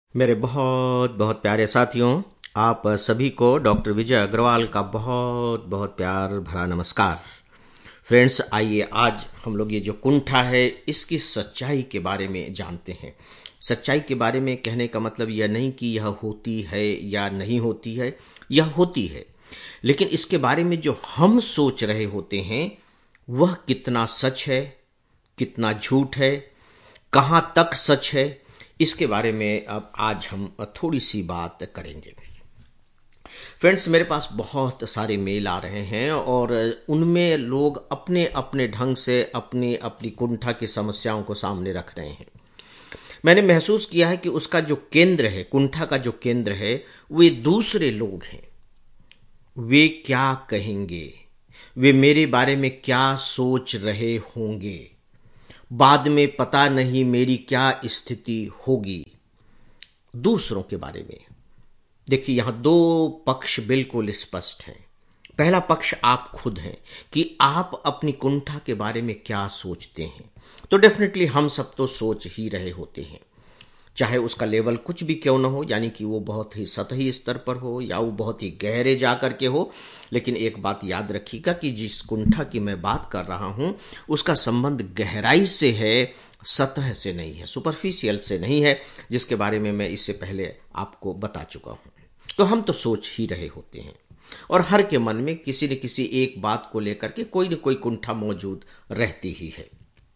मेरे बहुत बहुत प्यारे साथियों, आप सभी को डॉक्टर विजय अग्रवाल का बहुत बहुत प्यार भरा नमस्कार। फ्रेंड्स, आइए आज हम लोग ये जो कुंठा है इसकी सच्चाई के बारे में जानते हैं। सच्चाई के बारे में कहने का मतलब यह नहीं कि यह होती है या नहीं होती है, यह होती है, लेकिन इसके बारे में जो हम सोच रहे होते हैं वह कितना सच है, कितना झूठ है, कहाँ तक सच है, इसके बारे में अब आज हम थोड़ी सी बात करेंगे। फ्रेंड्स, मेरे पास बहुत सारे मेल आ रहे हैं और उनमें लोग अपने अपने ढंग से अपनी अपनी कुंठा की समस्याओं को सामने रख रहे हैं। मैंने महसूस किया है कि उसका जो केंद्र है, कुंठा का जो केंद्र है, वे दूसरे लोग हैं। वे क्या कहेंगे, वे मेरे बारे में क्या सोच रहे होंगे, बाद में पता नहीं मेरी क्या स्थिति होगी। दूसरों के बारे में देखिए, यहां दो पक्ष बिल्कुल स्पष्ट हैं। पहला पक्ष आप खुद हैं कि आप अपनी कुंठा के बारे में क्या सोचते हैं। तो डेफिनेटली हम सब तो सोच ही रहे होते हैं, चाहे उसका लेवल कुछ भी क्यों ना हो, यानी कि वो बहुत ही सतही स्तर पर हो या वो बहुत ही गहरे जा करके हो। लेकिन एक बात याद रखिएगा कि जिस कुंठा की मैं बात कर रहा हूं उसका संबंध गहराई से है, सतह से नहीं है, सुपरफिशियल से नहीं है, जिसके बारे में मैं इससे पहले आपको बता चुका हूं। तो हम तो सोच ही रहे होते हैं और हर के मन में किसी न किसी एक बात को लेकर के कोई न कोई कुंठा मौजूद रहती ही है।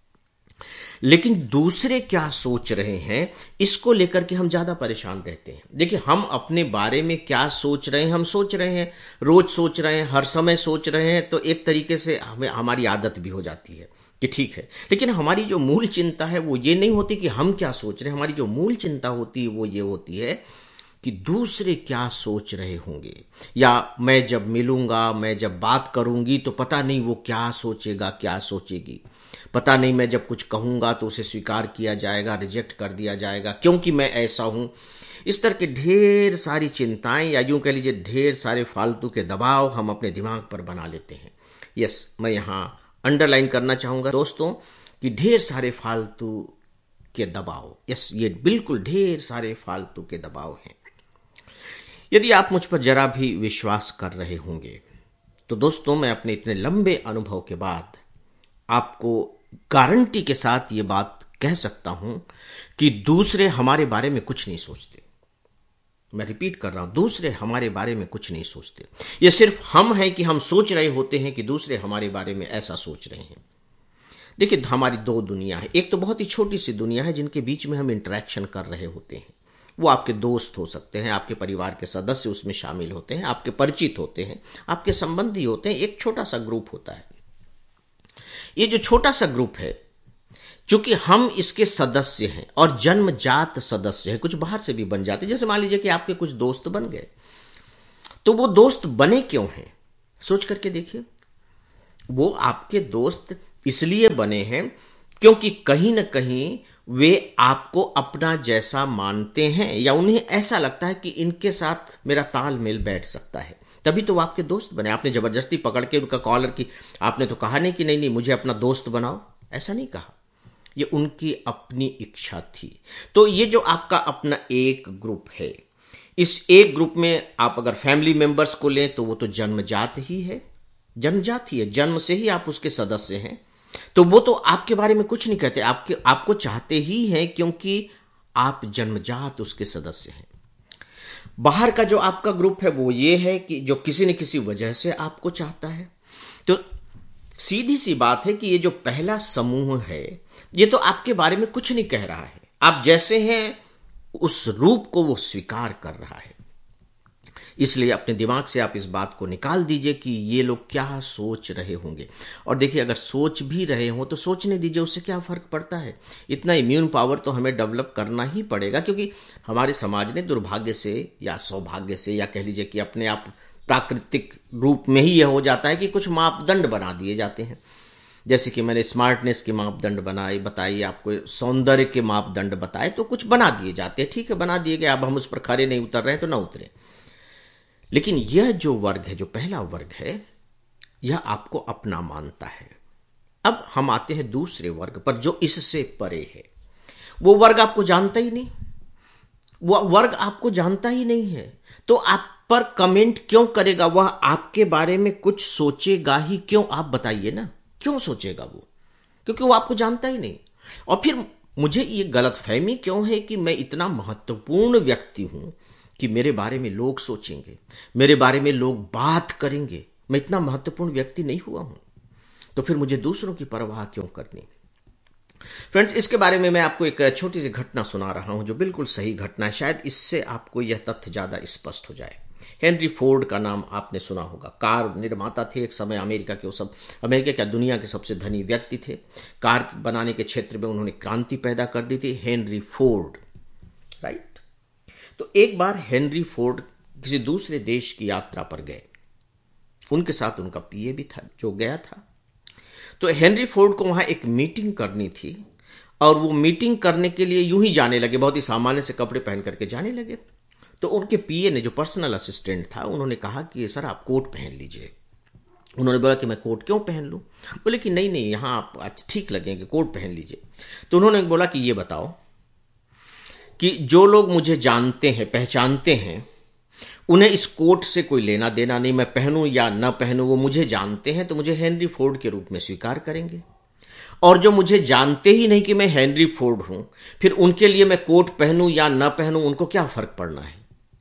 लेकिन दूसरे क्या सोच रहे हैं इसको लेकर के हम ज्यादा परेशान रहते हैं। देखिए, हम अपने बारे में क्या सोच रहे हैं, हम सोच रहे हैं, रोज सोच रहे हैं, हर समय सोच रहे हैं, तो एक तरीके से हमें हमारी आदत भी हो जाती है कि ठीक है। लेकिन हमारी जो मूल चिंता है वो ये नहीं होती कि हम क्या सोच रहे हैं। हमारी जो मूल चिंता होती है वो ये होती है कि दूसरे क्या सोच रहे होंगे, या मैं जब मिलूंगा, मैं जब बात करूंगी तो पता नहीं वो क्या सोचेगा, क्या सोचेगी। पता नहीं मैं जब कुछ कहूंगा तो उसे स्वीकार किया जाएगा, रिजेक्ट कर दिया जाएगा क्योंकि मैं ऐसा हूं। इस तरह के ढेर सारी चिंताएं, या यूं कह लीजिए ढेर सारे फालतू के दबाव हम अपने दिमाग पर बना लेते हैं। यस, मैं यहां अंडरलाइन करना चाहूंगा दोस्तों कि ढेर सारे फालतू के दबाव, यस, ये बिल्कुल ढेर सारे फालतू के दबाव हैं। यदि आप मुझ पर जरा भी विश्वास कर रहे होंगे तो दोस्तों, मैं अपने इतने लंबे अनुभव के बाद आपको गारंटी के साथ ये बात कह सकता हूं कि दूसरे हमारे बारे में कुछ नहीं सोचते। मैं रिपीट कर रहा हूं, दूसरे हमारे बारे में कुछ नहीं सोचते। ये सिर्फ हम हैं कि हम सोच रहे होते हैं कि दूसरे हमारे बारे में ऐसा सोच रहे हैं। देखिए, हमारी दो दुनिया है। एक तो बहुत ही छोटी सी दुनिया है जिनके बीच में हम इंटरेक्शन कर रहे होते हैं। वो आपके दोस्त हो सकते हैं, आपके परिवार के सदस्य उसमें शामिल होते हैं, आपके परिचित होते हैं, आपके संबंधी होते हैं। एक छोटा सा ग्रुप होता है। ये जो छोटा सा ग्रुप है, चूंकि हम इसके सदस्य हैं और जन्मजात सदस्य हैं, कुछ बाहर से भी बन जाते हैं। जैसे मान लीजिए कि आपके कुछ दोस्त बन गए, तो वो दोस्त बने क्यों हैं, सोच करके देखिए। वो आपके दोस्त इसलिए बने हैं क्योंकि कहीं ना कहीं वे आपको अपना जैसा मानते हैं, या उन्हें ऐसा लगता है कि इनके साथ मेरा तालमेल बैठ सकता है, तभी तो वो आपके दोस्त बने। आपने जबरदस्ती पकड़ के उनका कॉलर की, आपने तो कहा नहीं कि नहीं नहीं मुझे अपना दोस्त बनाओ, ऐसा नहीं कहा। ये उनकी अपनी इच्छा थी। तो ये जो आपका अपना एक ग्रुप है, इस एक ग्रुप में आप अगर फैमिली मेंबर्स को लें तो वो तो जन्मजात ही है, जन्मजात ही है, जन्म से ही आप उसके सदस्य हैं। तो वो तो आपके बारे में कुछ नहीं कहते, आपको चाहते ही हैं क्योंकि आप जन्मजात उसके सदस्य हैं। बाहर का जो आपका ग्रुप है वो ये है कि जो किसी न किसी वजह से आपको चाहता है। तो सीधी सी बात है कि ये जो पहला समूह है ये तो आपके बारे में कुछ नहीं कह रहा है। आप जैसे हैं उस रूप को वो स्वीकार कर रहा है। इसलिए अपने दिमाग से आप इस बात को निकाल दीजिए कि ये लोग क्या सोच रहे होंगे। और देखिए, अगर सोच भी रहे हो तो सोचने दीजिए, उससे क्या फर्क पड़ता है। इतना इम्यून पावर तो हमें डेवलप करना ही पड़ेगा, क्योंकि हमारे समाज ने दुर्भाग्य से या सौभाग्य से, या कह लीजिए कि अपने आप प्राकृतिक रूप में ही यह हो जाता है कि कुछ मापदंड बना दिए जाते हैं। जैसे कि मैंने स्मार्टनेस के मापदंड बताइए, आपको सौंदर्य के मापदंड बताए, तो कुछ बना दिए जाते हैं। ठीक है, बना दिए गए, अब हम उस पर खरे नहीं उतर रहे हैं तो ना उतरे। लेकिन यह जो वर्ग है, जो पहला वर्ग है, यह आपको अपना मानता है। अब हम आते हैं दूसरे वर्ग पर जो इससे परे है। वो वर्ग आपको जानता ही नहीं, वह वर्ग आपको जानता ही नहीं है, तो आप पर कमेंट क्यों करेगा? वह आपके बारे में कुछ सोचेगा ही क्यों? आप बताइए ना, क्यों सोचेगा वो? क्योंकि वो आपको जानता ही नहीं। और फिर मुझे ये गलतफहमी क्यों है कि मैं इतना महत्वपूर्ण व्यक्ति हूं कि मेरे बारे में लोग सोचेंगे, मेरे बारे में लोग बात करेंगे? मैं इतना महत्वपूर्ण व्यक्ति नहीं हुआ हूं, तो फिर मुझे दूसरों की परवाह क्यों करनी? फ्रेंड्स, इसके बारे में मैं आपको एक छोटी सी घटना सुना रहा हूं जो बिल्कुल सही घटना है। शायद इससे आपको यह तथ्य ज्यादा स्पष्ट हो जाए। हेनरी फोर्ड का नाम आपने सुना होगा। कार निर्माता थे एक समय अमेरिका के। वो सब अमेरिका क्या, दुनिया के सबसे धनी व्यक्ति थे। कार बनाने के क्षेत्र में उन्होंने क्रांति पैदा कर दी थी, हेनरी फोर्ड, राइट। तो एक बार हेनरी फोर्ड किसी दूसरे देश की यात्रा पर गए। उनके साथ उनका पीए भी था जो गया था। तो हेनरी फोर्ड को वहां एक मीटिंग करनी थी और वो मीटिंग करने के लिए यूं ही जाने लगे, बहुत ही सामान्य से कपड़े पहन करके जाने लगे। तो उनके पीए ने, जो पर्सनल असिस्टेंट था, उन्होंने कहा कि सर आप कोट पहन लीजिए। उन्होंने बोला कि मैं कोट क्यों पहन लूं? बोले कि नहीं नहीं, यहां आप आज ठीक लगेंगे, कोट पहन लीजिए। तो उन्होंने बोला कि ये बताओ कि जो लोग मुझे जानते हैं, पहचानते हैं, उन्हें इस कोट से कोई लेना देना नहीं, मैं पहनूं या न पहनूं, वो मुझे जानते हैं तो मुझे हेनरी फोर्ड के रूप में स्वीकार करेंगे। और जो मुझे जानते ही नहीं कि मैं हेनरी फोर्ड हूं, फिर उनके लिए मैं कोट पहनूं या न पहनूं, उनको क्या फर्क पड़ना है?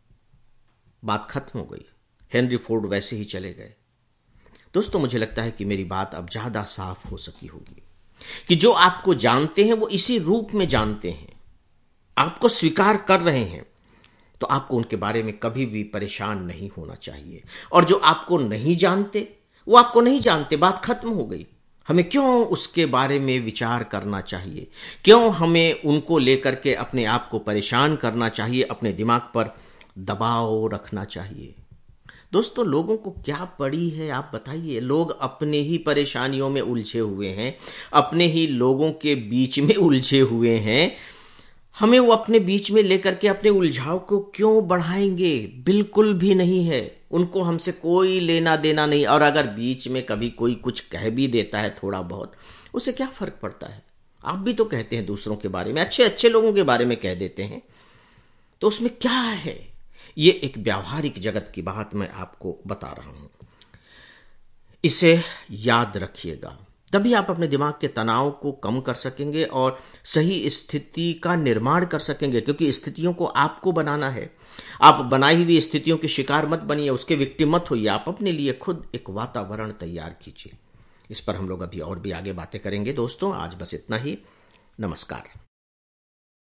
बात खत्म हो गई। हेनरी फोर्ड वैसे ही चले गए। दोस्तों, मुझे लगता है कि मेरी बात अब ज्यादा साफ हो सकी होगी कि जो आपको जानते हैं वो इसी रूप में जानते हैं, आपको स्वीकार कर रहे हैं, तो आपको उनके बारे में कभी भी परेशान नहीं होना चाहिए। और जो आपको नहीं जानते वो आपको नहीं जानते, बात खत्म हो गई। हमें क्यों उसके बारे में विचार करना चाहिए? क्यों हमें उनको लेकर के अपने आप को परेशान करना चाहिए, अपने दिमाग पर दबाव रखना चाहिए? दोस्तों, लोगों को क्या पड़ी है आप बताइए? लोग अपने ही परेशानियों में उलझे हुए हैं, अपने ही लोगों के बीच में उलझे हुए हैं। हमें वो अपने बीच में लेकर के अपने उलझाव को क्यों बढ़ाएंगे? बिल्कुल भी नहीं है। उनको हमसे कोई लेना देना नहीं। और अगर बीच में कभी कोई कुछ कह भी देता है थोड़ा बहुत, उससे क्या फर्क पड़ता है? आप भी तो कहते हैं दूसरों के बारे में, अच्छे अच्छे लोगों के बारे में कह देते हैं, तो उसमें क्या है? ये एक व्यावहारिक जगत की बात मैं आपको बता रहा हूं। इसे याद रखिएगा, तभी आप अपने दिमाग के तनाव को कम कर सकेंगे और सही स्थिति का निर्माण कर सकेंगे, क्योंकि स्थितियों को आपको बनाना है। आप बनाई हुई स्थितियों के शिकार मत बनिए, उसके विक्टिम मत होइए। आप अपने लिए खुद एक वातावरण तैयार कीजिए। इस पर हम लोग अभी और भी आगे बातें करेंगे। दोस्तों, आज बस इतना ही। नमस्कार।